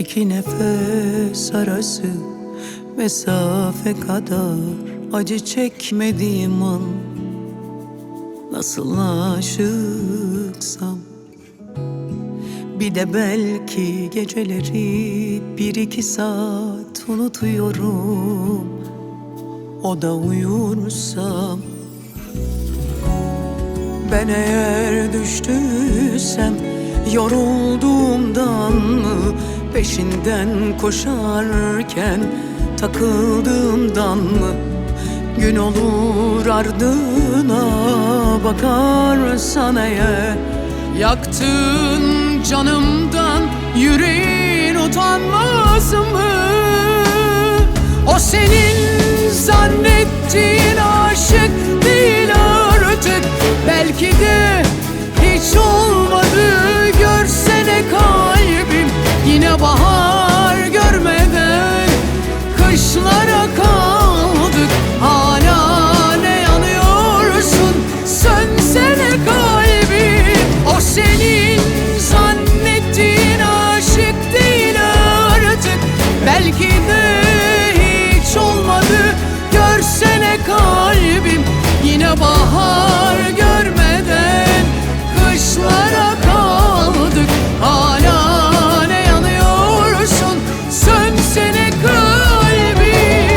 İki nefes arası mesafe kadar acı çekmediğim an nasıl aşıksam. Bir de belki geceleri 1-2 saat unutuyorum, o da uyursam. Ben eğer düştüysem yorulduğumdan mı, peşinden koşarken takıldığımdan mı? Gün olur ardına bakarsan eğer, yaktın canımdan yüreğin utanmaz mı? O senin zannettiğin aşık değil artık. Belki de hiç olmadı, görsene kalbim yine bahar görmeden kışlara kaldık. Hala ne yanıyorsun, sönsene kalbim. O senin zannettiğin aşık değil artık. Belki de hiç olmadı, görsene kalbim yine bahar görmeden kışlara kaldık. Hala ne yanıyorsun, sönsene kalbim.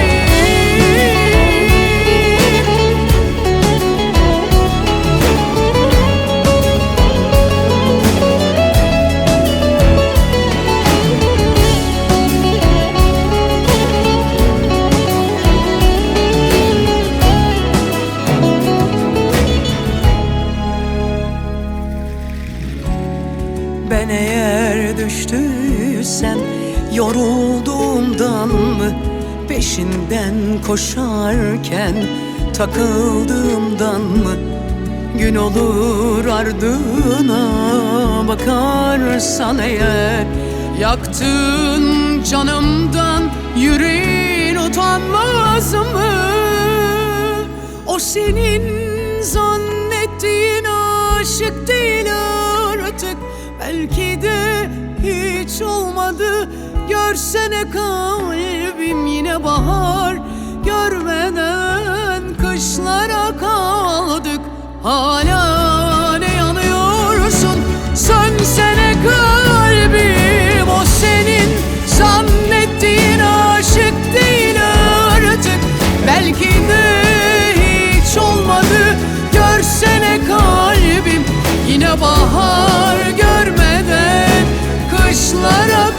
Ben eğer düştüysem yorulduğumdan mı, peşinden koşarken takıldığımdan mı? Gün olur ardına bakarsan eğer, yaktın canımdan yüreğin utanmaz mı? O senin zannettiğin aşık değil artık. Belki de hiç olmadı, görsene kalbim yine bahar görmeden kışlara kaldık. Hala ne yanıyorsun, sönsene kalbim. O senin zannettiğin aşık değil artık. Belki de hiç olmadı, görsene kalbim yine bahar görmeden kışlara